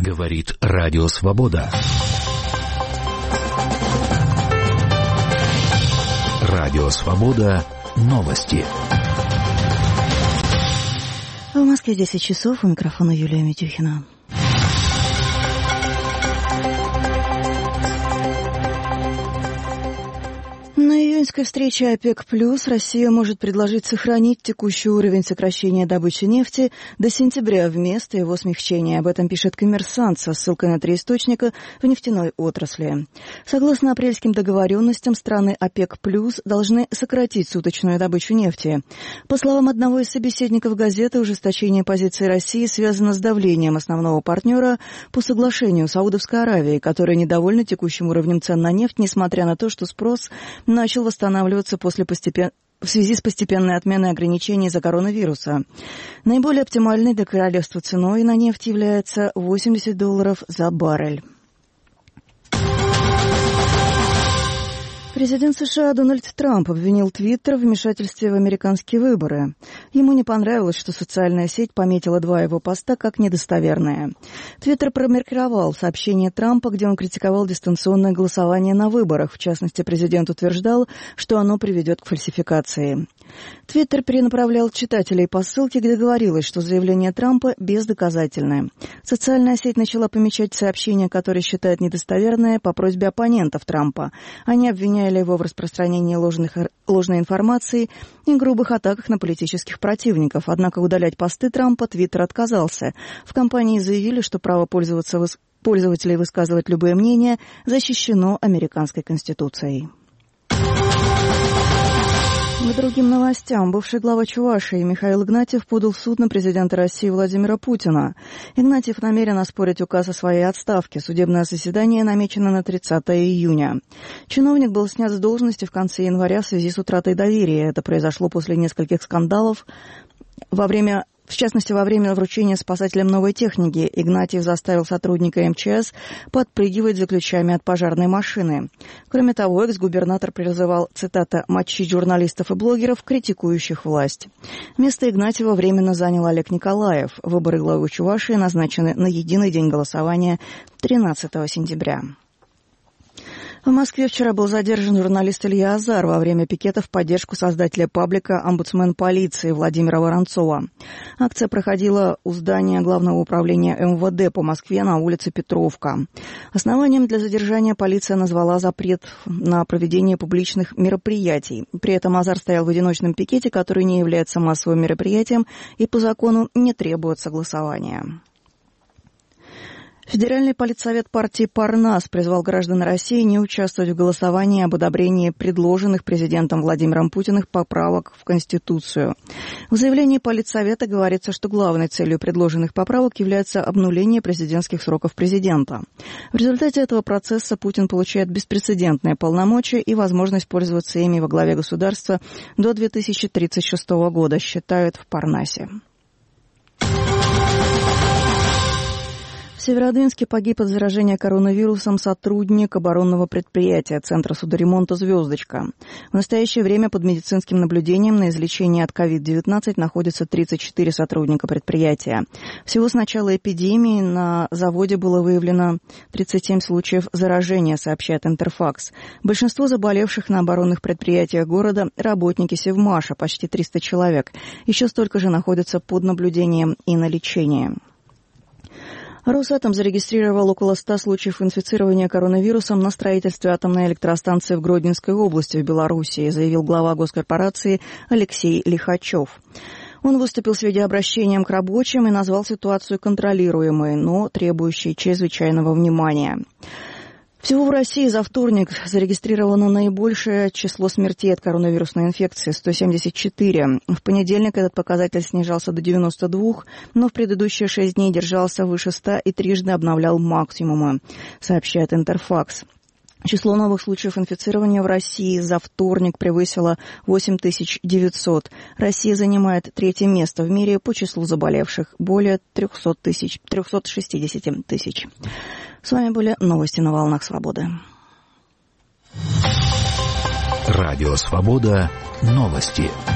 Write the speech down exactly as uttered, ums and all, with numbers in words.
Говорит Радио Свобода. Радио Свобода. Новости. В Москве десять часов. У микрофона Юлия Митюхина. На июньской встрече ОПЕК+, Россия может предложить сохранить текущий уровень сокращения добычи нефти до сентября вместо его смягчения. Об этом пишет «Коммерсант» со ссылкой на три источника в нефтяной отрасли. Согласно апрельским договоренностям, страны ОПЕК+, должны сократить суточную добычу нефти. По словам одного из собеседников газеты, ужесточение позиции России связано с давлением основного партнера по соглашению Саудовской Аравии, которая недовольна текущим уровнем цен на нефть, несмотря на то, что спрос начал восстанавливаться после постепен... в связи с постепенной отменой ограничений из-за коронавируса. Наиболее оптимальной для королевства ценой на нефть является восемьдесят долларов за баррель. Президент США Дональд Трамп обвинил Твиттер в вмешательстве в американские выборы. Ему не понравилось, что социальная сеть пометила два его поста как недостоверные. Твиттер промаркировал сообщение Трампа, где он критиковал дистанционное голосование на выборах. В частности, президент утверждал, что оно приведет к фальсификации. Твиттер перенаправлял читателей по ссылке, где говорилось, что заявление Трампа бездоказательное. Социальная сеть начала помечать сообщения, которые считает недостоверные, по просьбе оппонентов Трампа. Они обвиняли его в распространении ложных, ложной информации и грубых атаках на политических противников. Однако удалять посты Трампа Твиттер отказался. В компании заявили, что право пользоваться, пользователей высказывать любые мнения защищено американской Конституцией. К другим новостям. Бывший глава Чувашии Михаил Игнатьев подал в суд на президента России Владимира Путина. Игнатьев намерен оспорить указ о своей отставке. Судебное заседание намечено на тридцатое июня. Чиновник был снят с должности в конце января в связи с утратой доверия. Это произошло после нескольких скандалов. Во время В частности, во время вручения спасателям новой техники Игнатьев заставил сотрудника эм че эс подпрыгивать за ключами от пожарной машины. Кроме того, экс-губернатор призывал, цитата, «мочить журналистов и блогеров, критикующих власть». Место Игнатьева временно занял Олег Николаев. Выборы главы Чувашии назначены на единый день голосования тринадцатого сентября. В Москве вчера был задержан журналист Илья Азар во время пикета в поддержку создателя паблика «Омбудсмен полиции» Владимира Воронцова. Акция проходила у здания Главного управления эм вэ дэ по Москве на улице Петровка. Основанием для задержания полиция назвала запрет на проведение публичных мероприятий. При этом Азар стоял в одиночном пикете, который не является массовым мероприятием и по закону не требует согласования. Федеральный политсовет партии «Парнас» призвал граждан России не участвовать в голосовании об одобрении предложенных президентом Владимиром Путиным поправок в Конституцию. В заявлении политсовета говорится, что главной целью предложенных поправок является обнуление президентских сроков президента. В результате этого процесса Путин получает беспрецедентные полномочия и возможность пользоваться ими во главе государства до две тысячи тридцать шестого года, считают в Парнасе. В Северодвинске погиб от заражения коронавирусом сотрудник оборонного предприятия Центра судоремонта «Звездочка». В настоящее время под медицинским наблюдением на излечении от ковид девятнадцать находятся тридцать четыре сотрудника предприятия. Всего с начала эпидемии на заводе было выявлено тридцать семь случаев заражения, сообщает Интерфакс. Большинство заболевших на оборонных предприятиях города – работники Севмаша, почти триста человек. Еще столько же находятся под наблюдением и на лечении. Росатом зарегистрировал около ста случаев инфицирования коронавирусом на строительстве атомной электростанции в Гродненской области в Белоруссии, заявил глава госкорпорации Алексей Лихачев. Он выступил с видеообращением к рабочим и назвал ситуацию контролируемой, но требующей чрезвычайного внимания. Всего в России за вторник зарегистрировано наибольшее число смертей от коронавирусной инфекции – сто семьдесят четыре. В понедельник этот показатель снижался до девяноста двух, но в предыдущие шесть дней держался выше ста и трижды обновлял максимумы, сообщает Интерфакс. Число новых случаев инфицирования в России за вторник превысило восемь тысяч девятьсот. Россия занимает третье место в мире по числу заболевших – более трехсот тысяч, трехсот шестидесяти тысяч. С вами были новости на волнах Свободы. Радио Свобода. Новости.